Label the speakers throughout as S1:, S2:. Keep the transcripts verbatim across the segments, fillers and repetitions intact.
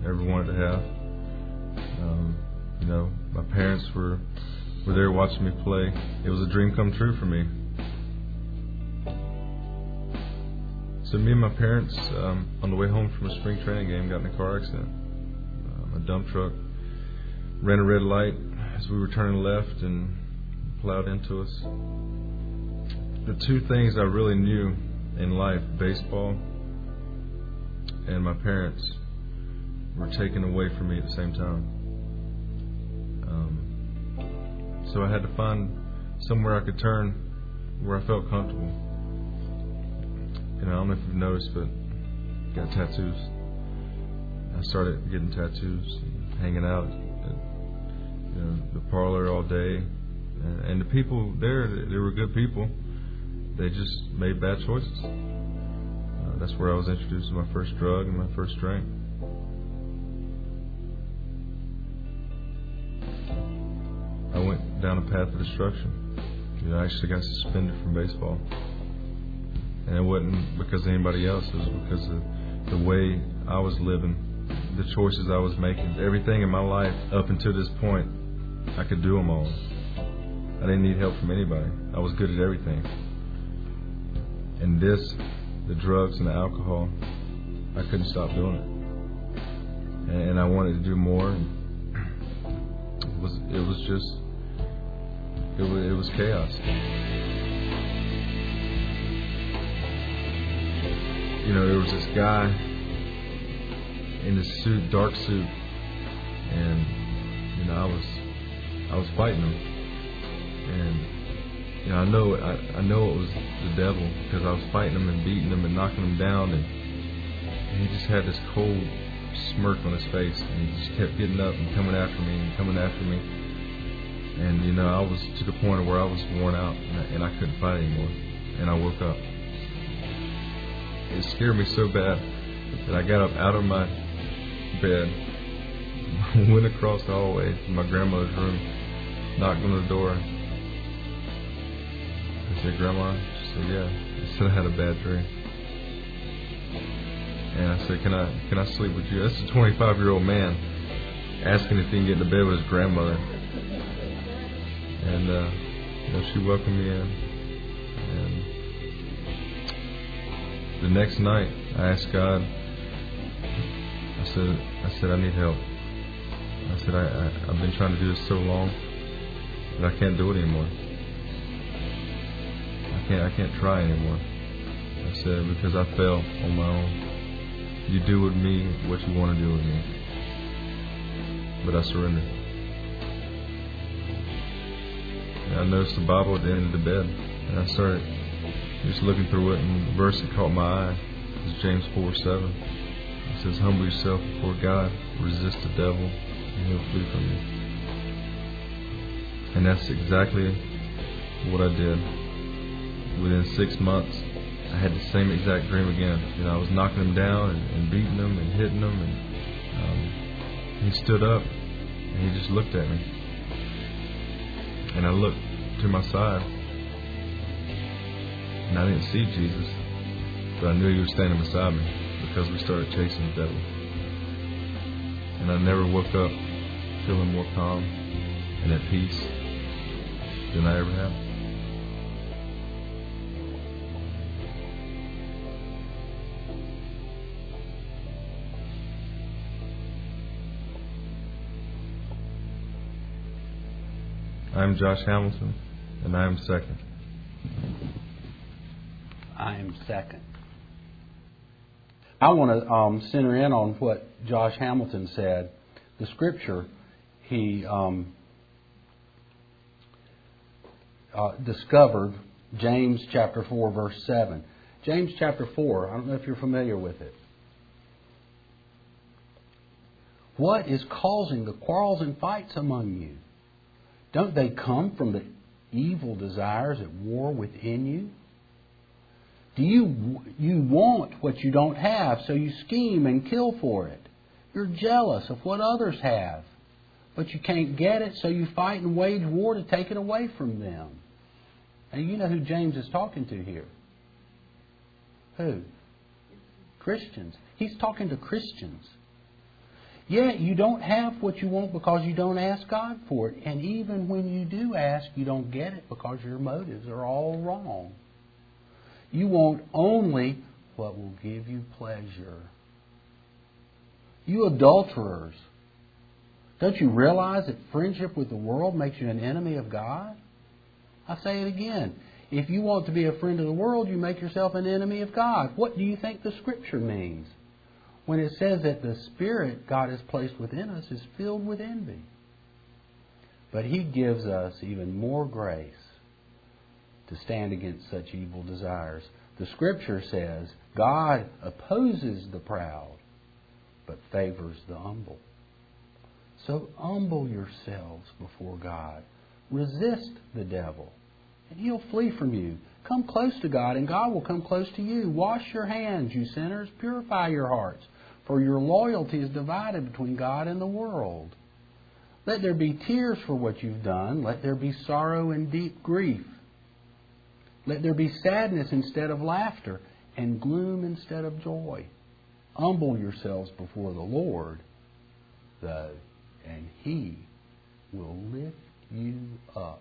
S1: ever wanted to have. Um, you know, my parents were were there watching me play. It was a dream come true for me. So me and my parents, um, on the way home from a spring training game, got in a car accident. Um, a dump truck ran a red light as we were turning left and plowed into us. The two things I really knew in life, baseball and my parents, were taken away from me at the same time. Um, so I had to find somewhere I could turn where I felt comfortable. You know, I don't know if you've noticed, but I got tattoos. I started getting tattoos, hanging out at, you know, the parlor all day. And, and the people there, they were good people. They just made bad choices. Uh, that's where I was introduced to my first drug and my first drink. I went down a path of destruction. You know, I actually got suspended from baseball. And it wasn't because of anybody else. It was because of the way I was living, the choices I was making. Everything in my life up until this point, I could do them all. I didn't need help from anybody. I was good at everything. And this, the drugs and the alcohol, I couldn't stop doing it. And, and I wanted to do more. And it was, it was just, it was, it was chaos. You know, there was this guy in this suit, dark suit, and you know, I was, I was fighting him, and you know, I know, I, I know it was the devil because I was fighting him and beating him and knocking him down, and, and he just had this cold smirk on his face, and he just kept getting up and coming after me and coming after me, and you know, I was to the point where I was worn out and I, and I couldn't fight anymore, and I woke up. It scared me so bad that I got up out of my bed, went across the hallway to my grandmother's room, knocked on the door. I said, "Grandma?" She said, "Yeah." I said, "I had a bad dream." And I said, "Can I can I sleep with you?" That's a twenty-five-year-old man asking if he can get into bed with his grandmother. And uh, you know, she welcomed me in. And the next night, I asked God. I said, "I said I need help." I said, I, I, "I've been trying to do this so long that I can't do it anymore. I can't. I can't try anymore." I said, "Because I fell on my own. You do with me what you want to do with me." But I surrendered. And I noticed the Bible at the end of the bed, and I started just looking through it, and the verse that caught my eye is James four seven. It says, "Humble yourself before God, resist the devil, and he'll flee from you." And that's exactly what I did. Within six months, I had the same exact dream again. You know, I was knocking him down and, and beating him and hitting him, and um, he stood up and he just looked at me. And I looked to my side, and I didn't see Jesus, but I knew he was standing beside me because we started chasing the devil. And I never woke up feeling more calm and at peace than I ever have. I'm Josh Hamilton, and I am second.
S2: I am second. I want to um, center in on what Josh Hamilton said. The scripture he um, uh, discovered, James chapter four, verse seven. James chapter four, I don't know if you're familiar with it. What is causing the quarrels and fights among you? Don't they come from the evil desires at war within you? Do you you want what you don't have, so you scheme and kill for it? You're jealous of what others have, but you can't get it, so you fight and wage war to take it away from them. And you know who James is talking to here. Who? Christians. He's talking to Christians. Yet you don't have what you want because you don't ask God for it. And even when you do ask, you don't get it because your motives are all wrong. You want only what will give you pleasure. You adulterers, don't you realize that friendship with the world makes you an enemy of God? I say it again. If you want to be a friend of the world, you make yourself an enemy of God. What do you think the Scripture means when it says that the Spirit God has placed within us is filled with envy? But He gives us even more grace to stand against such evil desires. The Scripture says God opposes the proud, but favors the humble. So humble yourselves before God. Resist the devil, and he'll flee from you. Come close to God, and God will come close to you. Wash your hands, you sinners. Purify your hearts, for your loyalty is divided between God and the world. Let there be tears for what you've done. Let there be sorrow and deep grief. Let there be sadness instead of laughter, and gloom instead of joy. Humble yourselves before the Lord, though, and He will lift you up.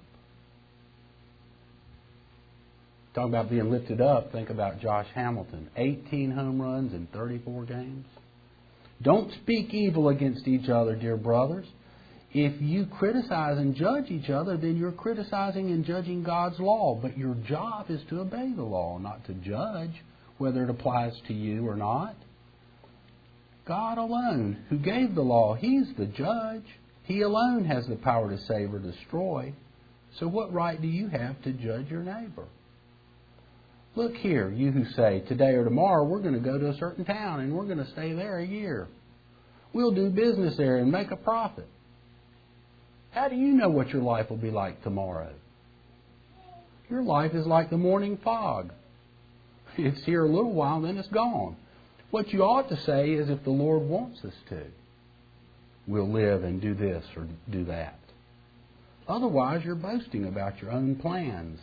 S2: Talking about being lifted up, think about Josh Hamilton. eighteen home runs in thirty-four games. Don't speak evil against each other, dear brothers. If you criticize and judge each other, then you're criticizing and judging God's law. But your job is to obey the law, not to judge whether it applies to you or not. God alone, who gave the law, He's the judge. He alone has the power to save or destroy. So what right do you have to judge your neighbor? Look here, you who say, today or tomorrow we're going to go to a certain town and we're going to stay there a year. We'll do business there and make a profit. How do you know what your life will be like tomorrow? Your life is like the morning fog. It's here a little while, then it's gone. What you ought to say is, if the Lord wants us to, we'll live and do this or do that. Otherwise, you're boasting about your own plans.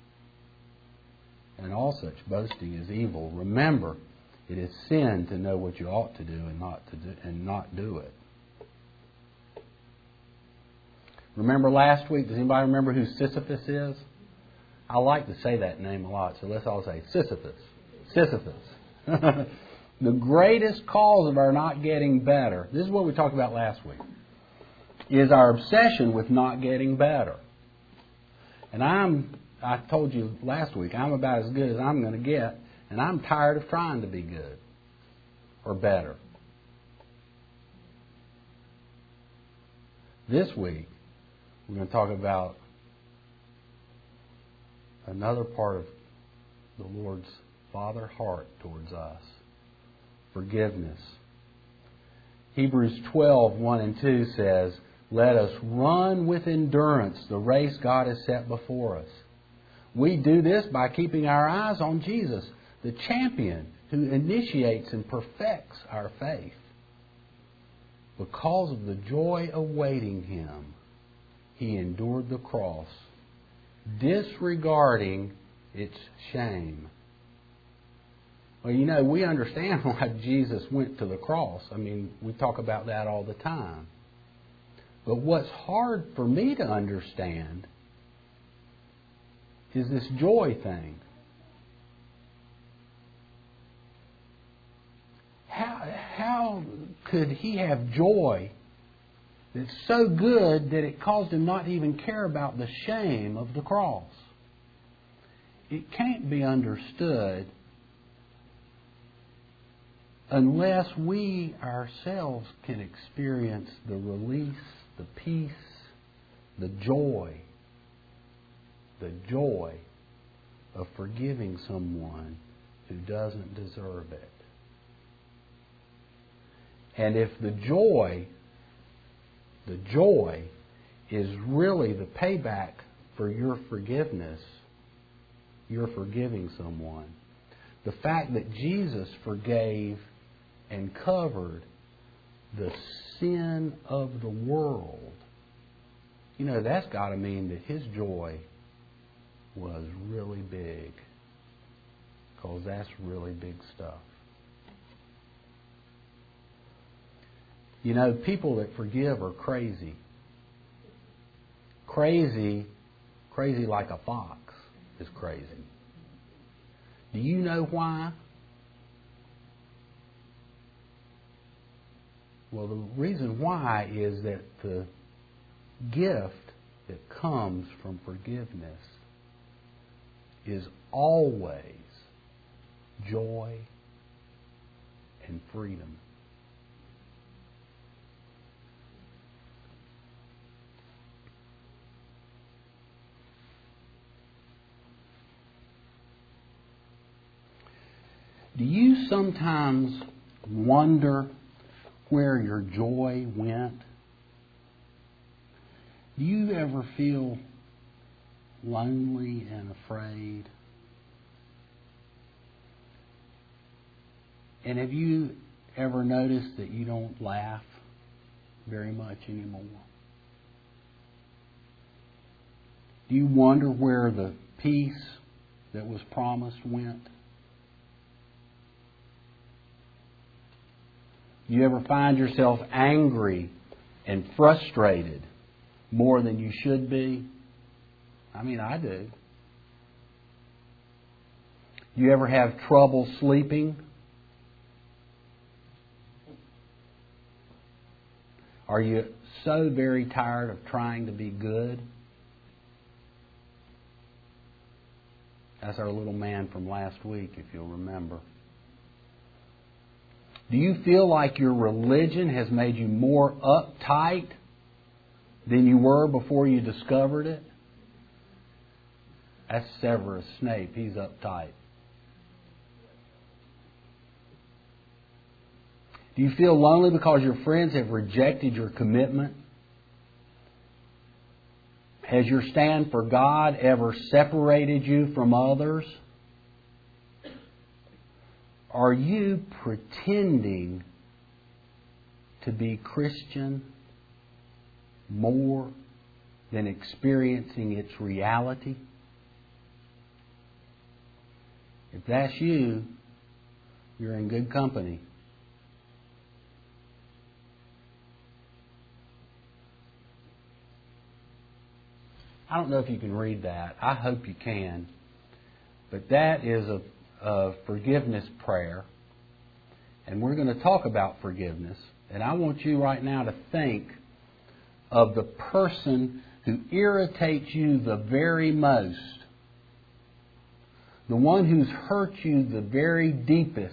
S2: And all such boasting is evil. Remember, it is sin to know what you ought to do and not to do, and not do it. Remember last week, does anybody remember who Sisyphus is? I like to say that name a lot, so let's all say Sisyphus. Sisyphus. The greatest cause of our not getting better, this is what we talked about last week, is our obsession with not getting better. And I'm, I told you last week, I'm about as good as I'm going to get, and I'm tired of trying to be good or better. This week, we're going to talk about another part of the Lord's Father heart towards us. Forgiveness. Hebrews twelve, one and two says, let us run with endurance the race God has set before us. We do this by keeping our eyes on Jesus, the champion who initiates and perfects our faith. Because of the joy awaiting Him, He endured the cross, disregarding its shame. Well, you know, we understand why Jesus went to the cross. I mean, we talk about that all the time. But what's hard for me to understand is this joy thing. How, how could He have joy that's so good that it caused Him not to even care about the shame of the cross? It can't be understood unless we ourselves can experience the release, the peace, the joy, the joy of forgiving someone who doesn't deserve it. And if the joy, the joy is really the payback for your forgiveness, you're forgiving someone. The fact that Jesus forgave and covered the sin of the world, you know, that's got to mean that His joy was really big, because that's really big stuff. You know, people that forgive are crazy. Crazy, crazy like a fox is crazy. Do you know why? Well, the reason why is that the gift that comes from forgiveness is always joy and freedom. Do you sometimes wonder where your joy went? Do you ever feel lonely and afraid? And have you ever noticed that you don't laugh very much anymore? Do you wonder where the peace that was promised went? Do you ever find yourself angry and frustrated more than you should be? I mean, I do. Do you ever have trouble sleeping? Are you so very tired of trying to be good? That's our little man from last week, if you'll remember. Do you feel like your religion has made you more uptight than you were before you discovered it? That's Severus Snape. He's uptight. Do you feel lonely because your friends have rejected your commitment? Has your stand for God ever separated you from others? Are you pretending to be Christian more than experiencing its reality? If that's you, you're in good company. I don't know if you can read that. I hope you can. But that is a a forgiveness prayer, and we're going to talk about forgiveness. And I want you right now to think of the person who irritates you the very most, the one who's hurt you the very deepest,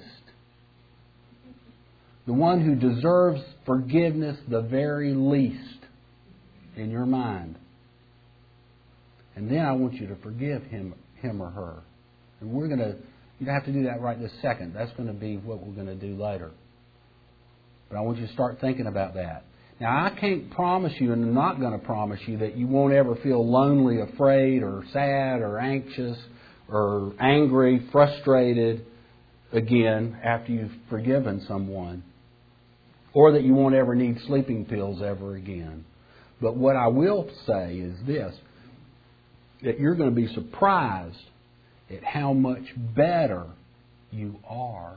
S2: the one who deserves forgiveness the very least in your mind. And then I want you to forgive him, him or her. And we're going to You don't have to do that right this second. That's going to be what we're going to do later. But I want you to start thinking about that. Now, I can't promise you, and I'm not going to promise you, that you won't ever feel lonely, afraid, or sad, or anxious, or angry, frustrated again after you've forgiven someone. Or that you won't ever need sleeping pills ever again. But what I will say is this, that you're going to be surprised at how much better you are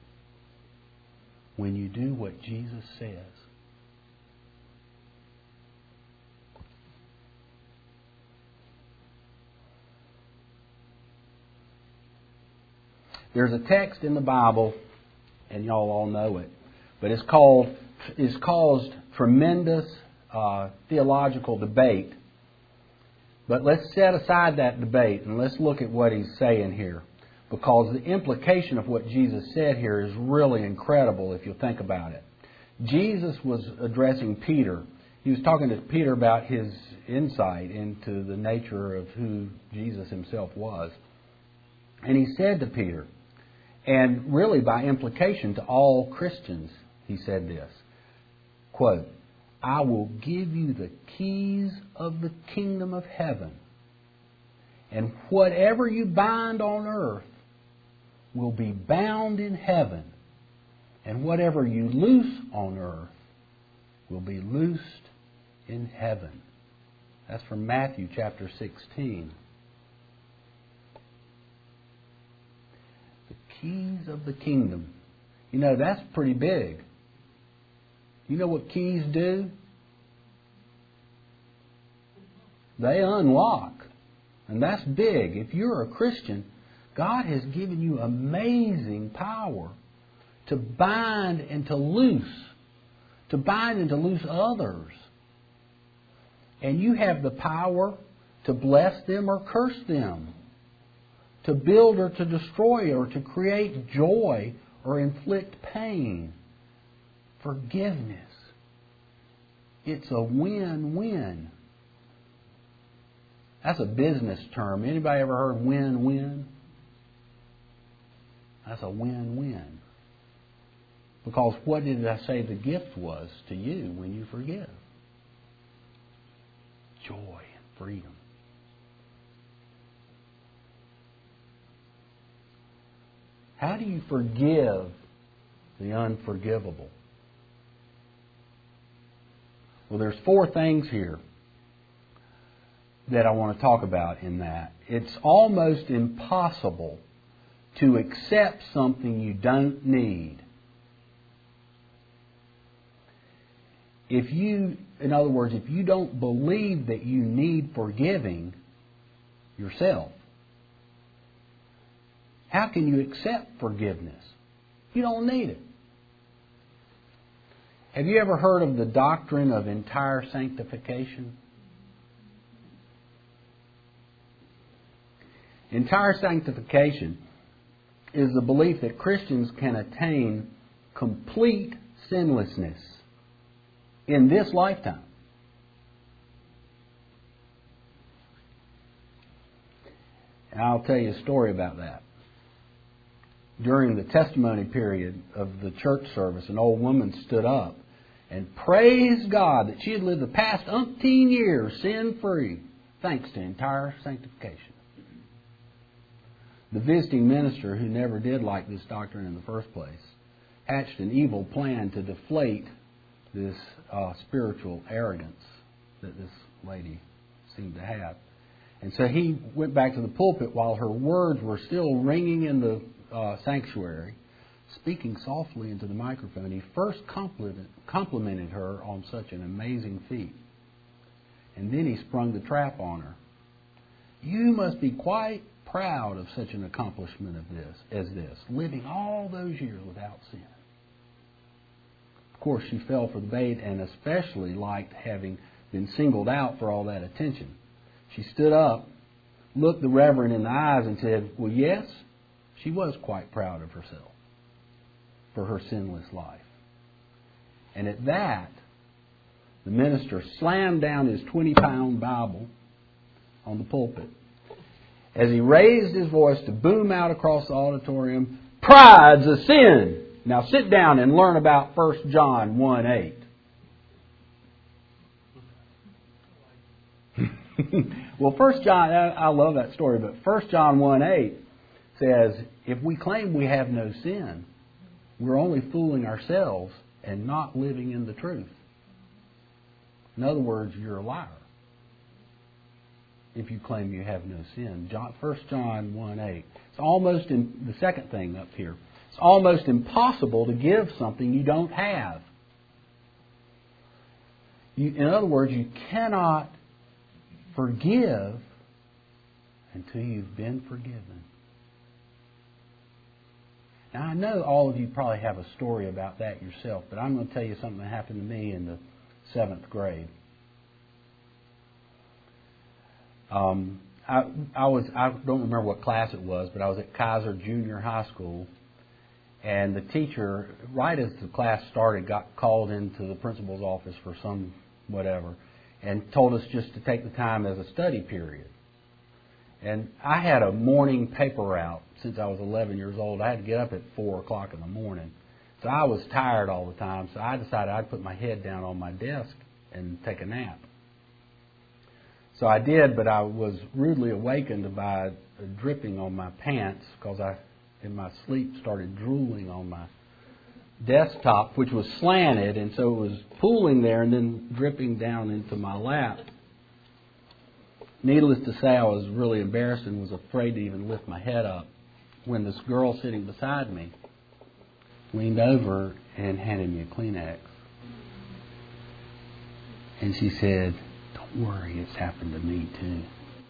S2: when you do what Jesus says. There's a text in the Bible, and y'all all know it, but it's called it's caused tremendous uh, theological debate. But let's set aside that debate and let's look at what he's saying here. Because the implication of what Jesus said here is really incredible if you think about it. Jesus was addressing Peter. He was talking to Peter about his insight into the nature of who Jesus himself was. And he said to Peter, and really by implication to all Christians, he said this, quote, I will give you the keys of the kingdom of heaven, and whatever you bind on earth will be bound in heaven, and whatever you loose on earth will be loosed in heaven. That's from Matthew chapter sixteen. The keys of the kingdom. You know, that's pretty big. You know what keys do? They unlock. And that's big. If you're a Christian, God has given you amazing power to bind and to loose. To bind and to loose others. And you have the power to bless them or curse them. To build or to destroy or to create joy or inflict pain. Forgiveness. It's a win-win. That's a business term. Anybody ever heard win-win? That's a win-win. Because what did I say the gift was to you when you forgive? Joy and freedom. How do you forgive the unforgivable? Well, there's four things here that I want to talk about in that. It's almost impossible to accept something you don't need. If you, in other words, if you don't believe that you need forgiving yourself, how can you accept forgiveness? You don't need it. Have you ever heard of the doctrine of entire sanctification? Entire sanctification is the belief that Christians can attain complete sinlessness in this lifetime. And I'll tell you a story about that. During the testimony period of the church service, an old woman stood up and praised God that she had lived the past umpteen years sin-free, thanks to entire sanctification. The visiting minister, who never did like this doctrine in the first place, hatched an evil plan to deflate this uh, spiritual arrogance that this lady seemed to have. And so he went back to the pulpit while her words were still ringing in the uh, sanctuary, speaking softly into the microphone. He first complimented, complimented her on such an amazing feat. And then he sprung the trap on her. You must be quite proud of such an accomplishment of this as this, living all those years without sin. Of course, she fell for the bait and especially liked having been singled out for all that attention. She stood up, looked the Reverend in the eyes and said, well, yes, she was quite proud of herself for her sinless life. And at that, the minister slammed down his twenty-pound Bible on the pulpit as he raised his voice to boom out across the auditorium, pride's a sin. Now sit down and learn about First John one eight. Well, First John, I love that story, but First John one eight says, if we claim we have no sin, we're only fooling ourselves and not living in the truth. In other words, you're a liar if you claim you have no sin. John, First John one eight. It's almost, in, the second thing up here, it's almost impossible to give something you don't have. You, in other words, you cannot forgive until you've been forgiven. Now, I know all of you probably have a story about that yourself, but I'm going to tell you something that happened to me in the seventh grade. Um, I, I was I don't remember what class it was, but I was at Kaiser Junior High School, and the teacher, right as the class started, got called into the principal's office for some whatever, and told us just to take the time as a study period. And I had a morning paper route since I was eleven years old. I had to get up at four o'clock in the morning. So I was tired all the time, so I decided I'd put my head down on my desk and take a nap. So I did, but I was rudely awakened by a dripping on my pants because I, in my sleep, started drooling on my desktop, which was slanted, and so it was pooling there and then dripping down into my lap. Needless to say, I was really embarrassed and was afraid to even lift my head up when this girl sitting beside me leaned over and handed me a Kleenex. And she said, "Don't worry, it's happened to me too."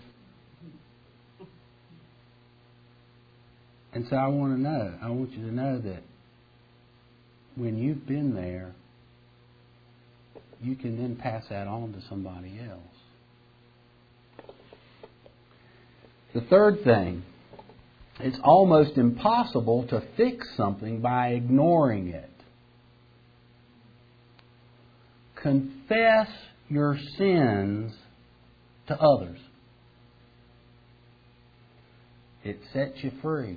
S2: And so I want to know, I want you to know that when you've been there, you can then pass that on to somebody else. The third thing, it's almost impossible to fix something by ignoring it. Confess your sins to others. It sets you free.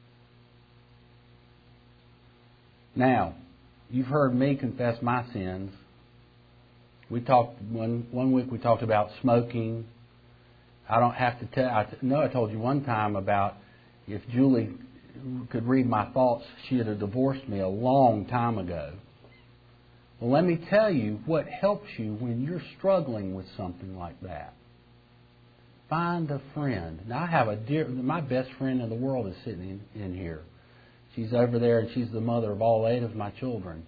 S2: Now, you've heard me confess my sins. We talked one one week. We talked about smoking. I don't have to tell. I know I told you one time about if Julie could read my thoughts, she'd have divorced me a long time ago. Well, let me tell you what helps you when you're struggling with something like that. Find a friend. Now, I have a dear, my best friend in the world is sitting in, in here. She's over there, and she's the mother of all eight of my children.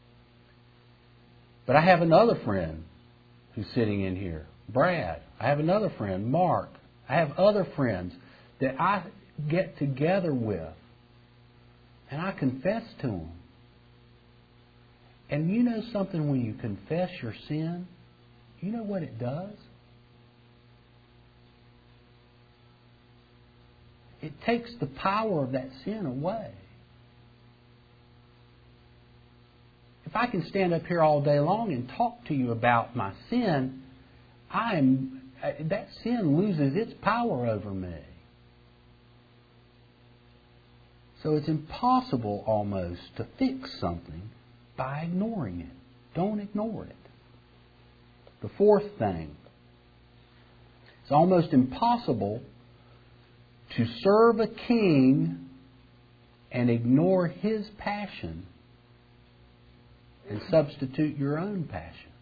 S2: But I have another friend who's sitting in here, Brad. I have another friend, Mark. I have other friends that I get together with, and I confess to them. And you know something, when you confess your sin, you know what it does? It takes the power of that sin away. If I can stand up here all day long and talk to you about my sin, I am that sin loses its power over me. So it's impossible almost to fix something by ignoring it. Don't ignore it. The fourth thing, it's almost impossible to serve a king and ignore his passion and substitute your own passion.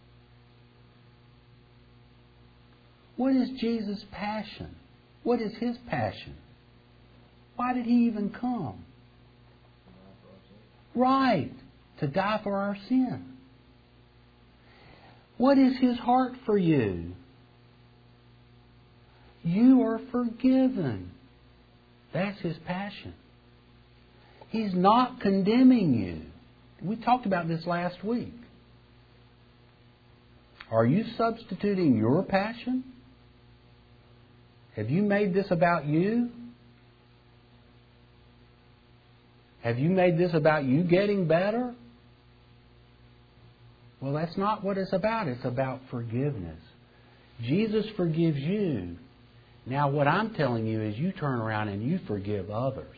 S2: What is Jesus' passion? What is his passion? Why did he even come? Right, to die for our sin. What is his heart for you? You are forgiven. That's his passion. He's not condemning you. We talked about this last week. Are you substituting your passion? Have you made this about you? Have you made this about you getting better? Well, that's not what it's about. It's about forgiveness. Jesus forgives you. Now, what I'm telling you is you turn around and you forgive others.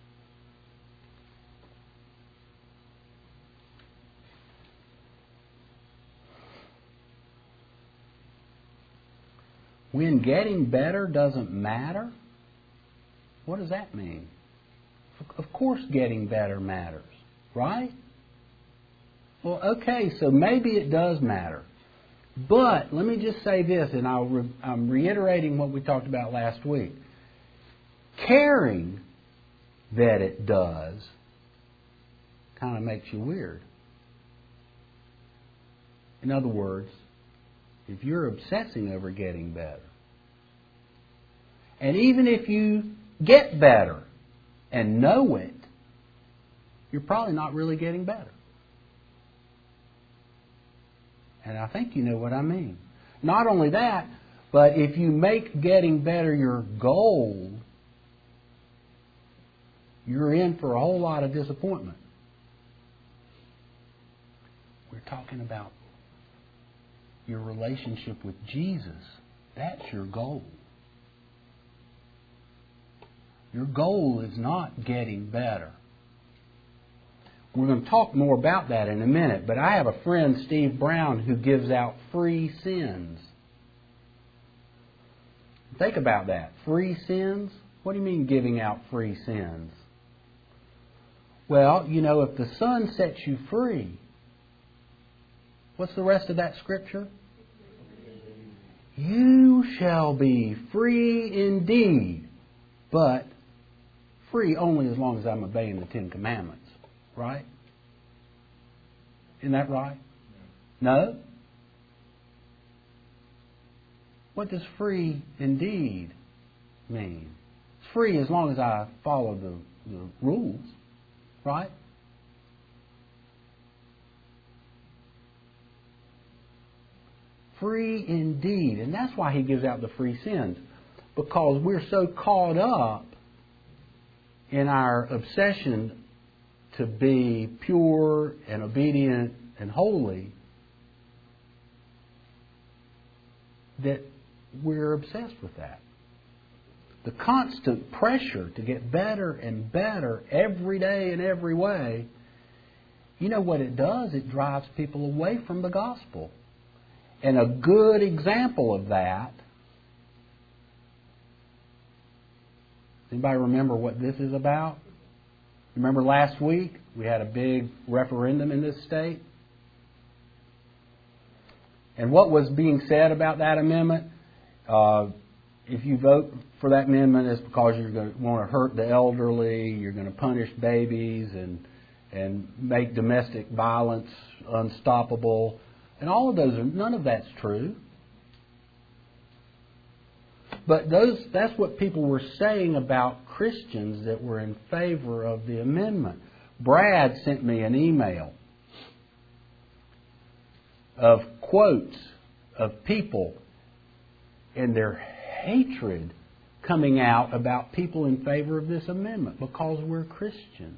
S2: When getting better doesn't matter, what does that mean? Of course getting better matters, right? Well, okay, so maybe it does matter. But let me just say this, and I'll re- I'm reiterating what we talked about last week. Caring that it does kind of makes you weird. In other words, if you're obsessing over getting better, and even if you get better and know it, you're probably not really getting better. And I think you know what I mean. Not only that, but if you make getting better your goal, you're in for a whole lot of disappointment. We're talking about your relationship with Jesus. That's your goal. Your goal is not getting better. We're going to talk more about that in a minute, but I have a friend, Steve Brown, who gives out free sins. Think about that. Free sins? What do you mean giving out free sins? Well, you know, if the Son sets you free, what's the rest of that scripture? You shall be free indeed, but free only as long as I'm obeying the Ten Commandments. Right? Isn't that right? No? What does free indeed mean? It's free as long as I follow the, the rules, right? Free indeed. And that's why he gives out the free sins. Because we're so caught up in our obsession to be pure and obedient and holy that we're obsessed with that. The constant pressure to get better and better every day in every way, you know what it does? It drives people away from the gospel. And a good example of that, anybody remember what this is about? Remember last week we had a big referendum in this state? And what was being said about that amendment? Uh, if you vote for that amendment, it's because you're going to want to hurt the elderly, you're going to punish babies, and and make domestic violence unstoppable. And all of those are, none of that's true. But those that's what people were saying about Christians that were in favor of the amendment. Brad sent me an email of quotes of people and their hatred coming out about people in favor of this amendment because we're Christians.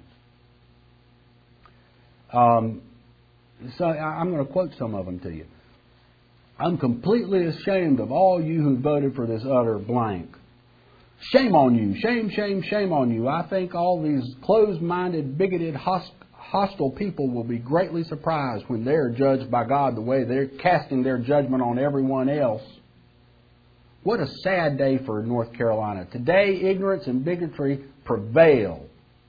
S2: Um, so I'm going to quote some of them to you. I'm completely ashamed of all you who voted for this utter blank. Shame on you, shame, shame, shame on you. I think all these closed-minded, bigoted, host- hostile people will be greatly surprised when they're judged by God the way they're casting their judgment on everyone else. What a sad day for North Carolina. Today, ignorance and bigotry prevail.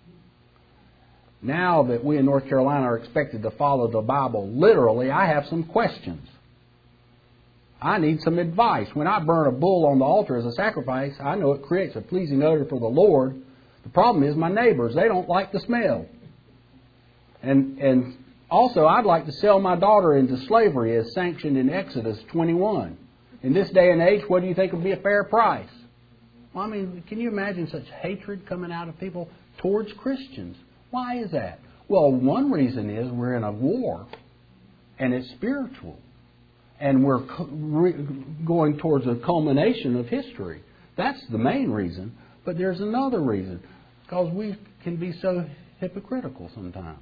S2: Now that we in North Carolina are expected to follow the Bible literally, I have some questions. I need some advice. When I burn a bull on the altar as a sacrifice, I know it creates a pleasing odor for the Lord. The problem is my neighbors, they don't like the smell. And and also, I'd like to sell my daughter into slavery as sanctioned in Exodus twenty-one. In this day and age, what do you think would be a fair price? Well, I mean, can you imagine such hatred coming out of people towards Christians? Why is that? Well, one reason is we're in a war, and it's spiritual. And we're going towards a culmination of history. That's the main reason. But there's another reason. Because we can be so hypocritical sometimes.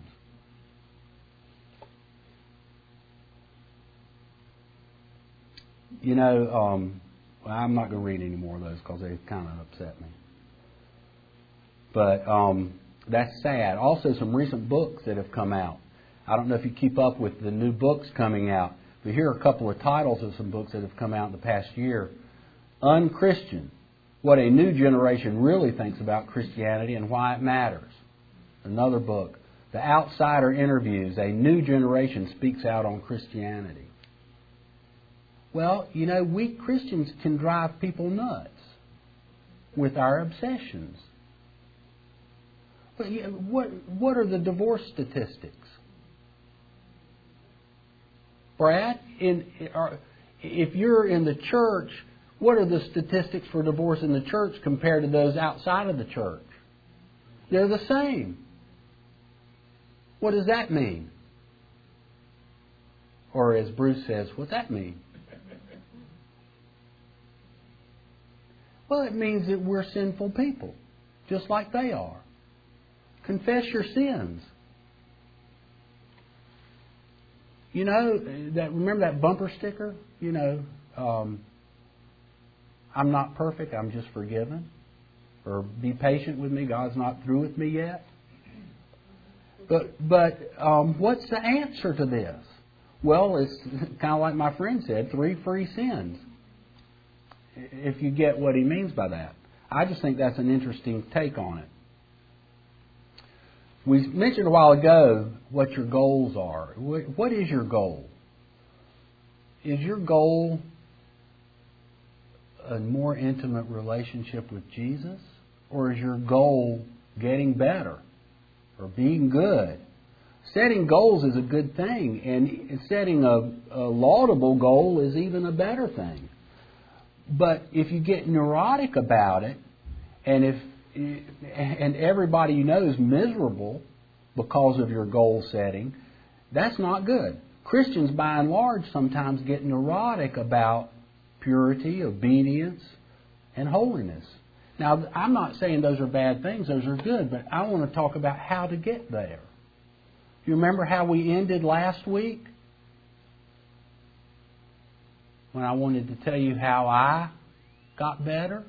S2: You know, um, well, I'm not going to read any more of those because they kind of upset me. But um, that's sad. Also, some recent books that have come out. I don't know if you keep up with the new books coming out. But here are a couple of titles of some books that have come out in the past year. Unchristian, what a new generation really thinks about Christianity and why it matters. Another book, The Outsider Interviews, a new generation speaks out on Christianity. Well, you know, we Christians can drive people nuts with our obsessions. But what, what are the divorce statistics? Brad, in, if you're in the church, what are the statistics for divorce in the church compared to those outside of the church? They're the same. What does that mean? Or as Bruce says, what's that mean? Well, it means that we're sinful people, just like they are. Confess your sins. You know, that remember that bumper sticker? You know, um, I'm not perfect, I'm just forgiven. Or be patient with me, God's not through with me yet. But but um, what's the answer to this? Well, it's kind of like my friend said, three free sins. If you get what he means by that. I just think that's an interesting take on it. We mentioned a while ago what your goals are. What is your goal? Is your goal a more intimate relationship with Jesus? Or is your goal getting better or being good? Setting goals is a good thing, and setting a, a laudable goal is even a better thing. But if you get neurotic about it, and if and everybody you know is miserable because of your goal setting, that's not good. Christians, by and large, sometimes get neurotic about purity, obedience, and holiness. Now, I'm not saying those are bad things. Those are good. But I want to talk about how to get there. You remember how we ended last week? When I wanted to tell you how I got better?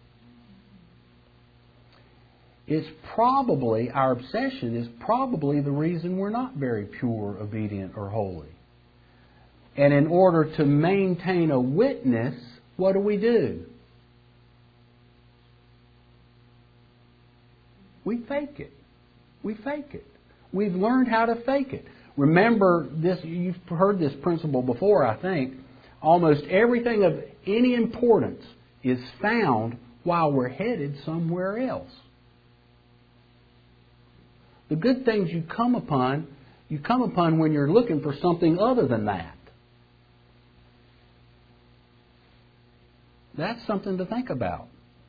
S2: It's probably, our obsession is probably the reason we're not very pure, obedient, or holy. And in order to maintain a witness, what do we do? We fake it. We fake it. We've learned how to fake it. Remember this, you've heard this principle before, I think. Almost everything of any importance is found while we're headed somewhere else. The good things you come upon, you come upon when you're looking for something other than that. That's something to think about.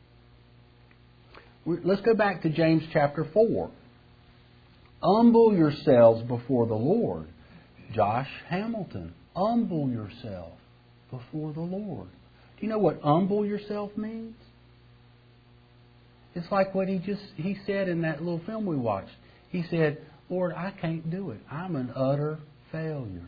S2: Let's go back to James chapter four. Humble yourselves before the Lord. Josh Hamilton, humble yourself before the Lord. Do you know what humble yourself means? It's like what he just he said in that little film we watched. He said, Lord, I can't do it. I'm an utter failure.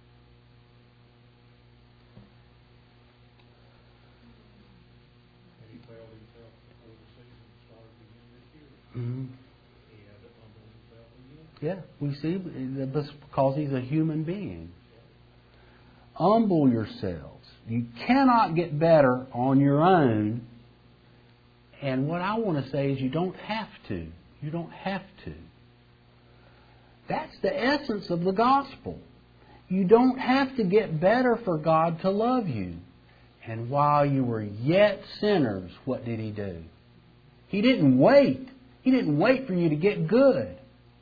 S3: He failed himself before the season started again this year.
S2: Mm-hmm.
S3: He had to humble himself again.
S2: Yeah, we see, that's because he's a human being. Humble yourselves. You cannot get better on your own. And what I want to say is you don't have to. You don't have to. That's the essence of the gospel. You don't have to get better for God to love you. And while you were yet sinners, what did He do? He didn't wait. He didn't wait for you to get good.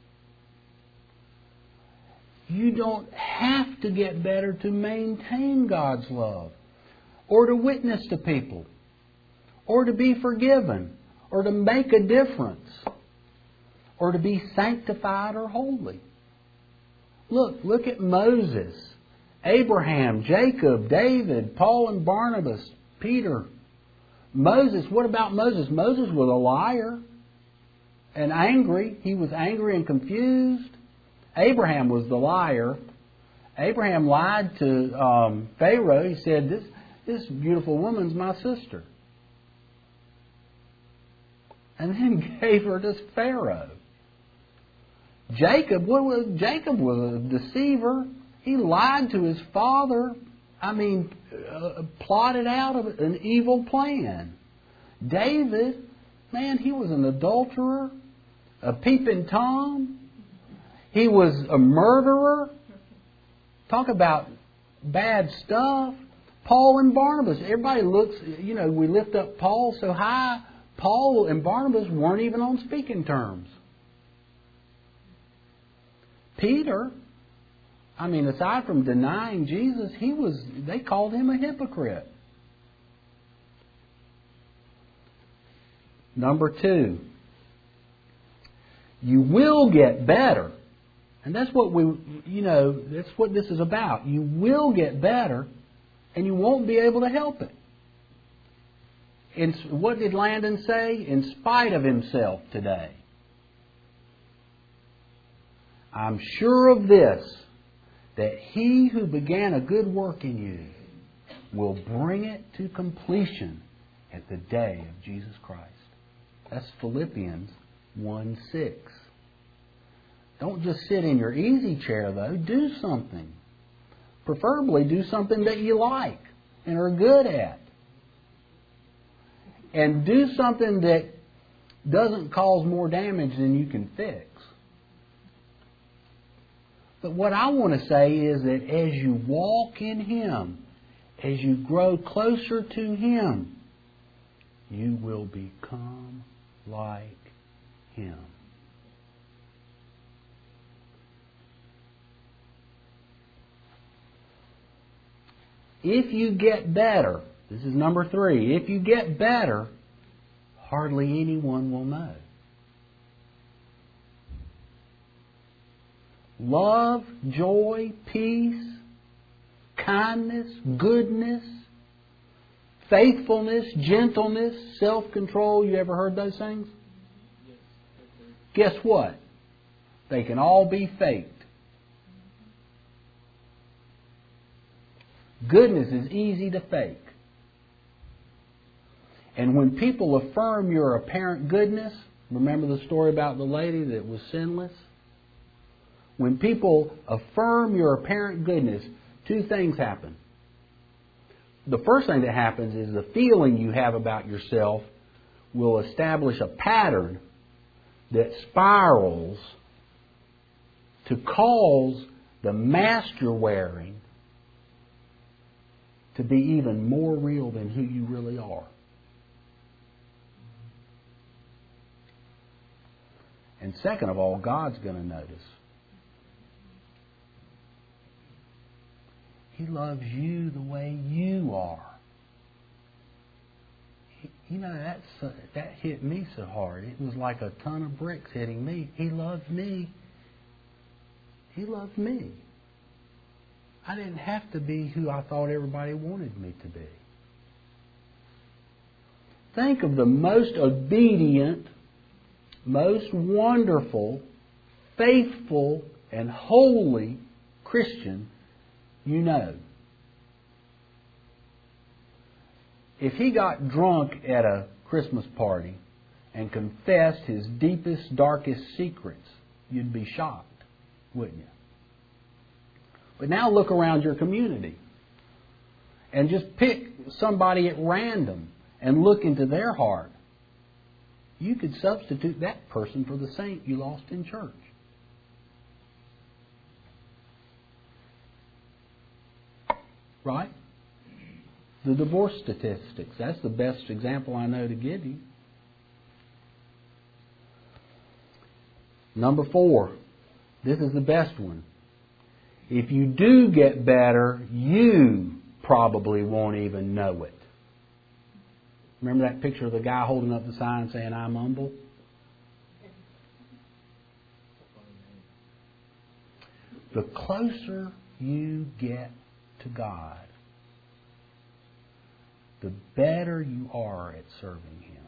S2: You don't have to get better to maintain God's love, or to witness to people, or to be forgiven, or to make a difference, or to be sanctified or holy. Look, look at Moses, Abraham, Jacob, David, Paul and Barnabas, Peter. Moses, what about Moses? Moses was a liar and angry. He was angry and confused. Abraham was the liar. Abraham lied to um, Pharaoh. He said, this, this beautiful woman's my sister. And then gave her to Pharaoh. Jacob, what was Jacob was a deceiver. He lied to his father. I mean, uh, plotted out an evil plan. David, man, he was an adulterer, a peeping Tom. He was a murderer. Talk about bad stuff. Paul and Barnabas. Everybody looks, you know, we lift up Paul so high. Paul and Barnabas weren't even on speaking terms. Peter, I mean, aside from denying Jesus, he was, they called him a hypocrite. Number two, you will get better. And that's what we, you know, that's what this is about. You will get better, and you won't be able to help it. And what did Landon say? In spite of himself today. I'm sure of this, that He who began a good work in you will bring it to completion at the day of Jesus Christ. That's Philippians one six. Don't just sit in your easy chair, though. Do something. Preferably do something that you like and are good at. And do something that doesn't cause more damage than you can fix. But what I want to say is that as you walk in Him, as you grow closer to Him, you will become like Him. If you get better, This is number three. If you get better, hardly anyone will know. Love, joy, peace, kindness, goodness, faithfulness, gentleness, self-control. You ever heard those things? Guess what? They can all be faked. Goodness is easy to fake. And when people affirm your apparent goodness, remember the story about the lady that was sinless? When people affirm your apparent goodness, two things happen. The first thing that happens is the feeling you have about yourself will establish a pattern that spirals to cause the mask you're wearing to be even more real than who you really are. And second of all, God's going to notice. He loves you the way you are. You know, that's, that hit me so hard. It was like a ton of bricks hitting me. He loved me. He loved me. I didn't have to be who I thought everybody wanted me to be. Think of the most obedient, most wonderful, faithful, and holy Christian you know. If he got drunk at a Christmas party and confessed his deepest, darkest secrets, you'd be shocked, wouldn't you? But now look around your community and just pick somebody at random and look into their heart. You could substitute that person for the saint you lost in church. Right? The divorce statistics. That's the best example I know to give you. Number four. This is the best one. If you do get better, you probably won't even know it. Remember that picture of the guy holding up the sign saying, "I'm humble"? The closer you get to God, the better you are at serving Him.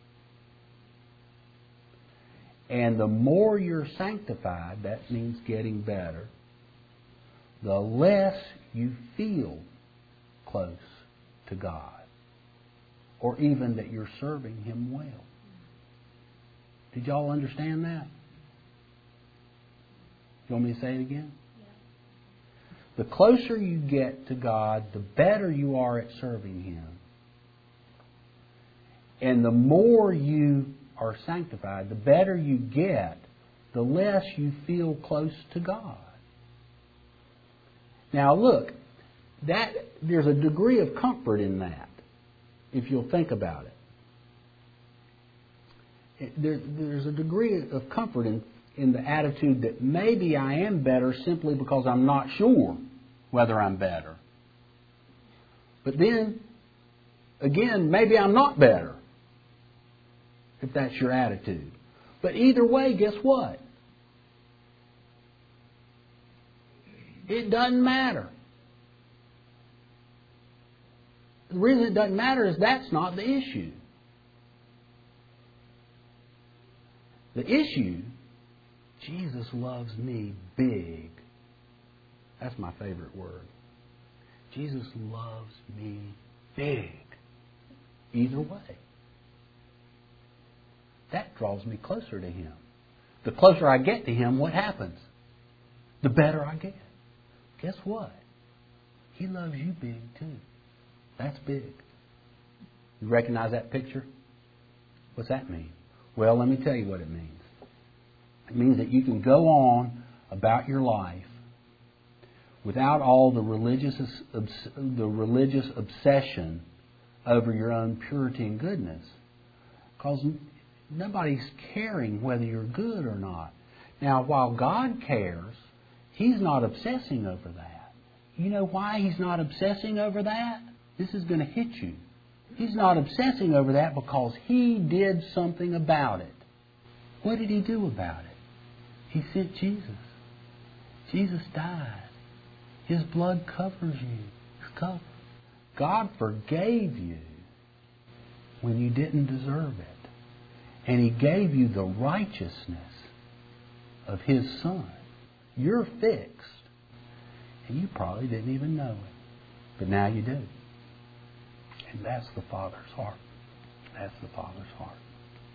S2: And the more you're sanctified, that means getting better, the less you feel close to God, or even that you're serving Him well. Did y'all understand that? You want me to say it again? The closer you get to God, the better you are at serving Him. And the more you are sanctified, the better you get, the less you feel close to God. Now look, that there's a degree of comfort in that, if you'll think about it. There, there's a degree of comfort in, in the attitude that maybe I am better simply because I'm not sure whether I'm better. But then, again, maybe I'm not better, if that's your attitude. But either way, guess what? It doesn't matter. The reason it doesn't matter is that's not the issue. The issue, Jesus loves me big. That's my favorite word. Jesus loves me big. Either way. That draws me closer to Him. The closer I get to Him, what happens? The better I get. Guess what? He loves you big too. That's big. You recognize that picture? What's that mean? Well, let me tell you what it means. It means that you can go on about your life without all the religious the religious obsession over your own purity and goodness. Because nobody's caring whether you're good or not. Now, while God cares, He's not obsessing over that. You know why He's not obsessing over that? This is going to hit you. He's not obsessing over that because He did something about it. What did He do about it? He sent Jesus. Jesus died. His blood covers you. It's covered. God forgave you when you didn't deserve it. And He gave you the righteousness of His Son. You're fixed. And you probably didn't even know it. But now you do. And that's the Father's heart. That's the Father's heart.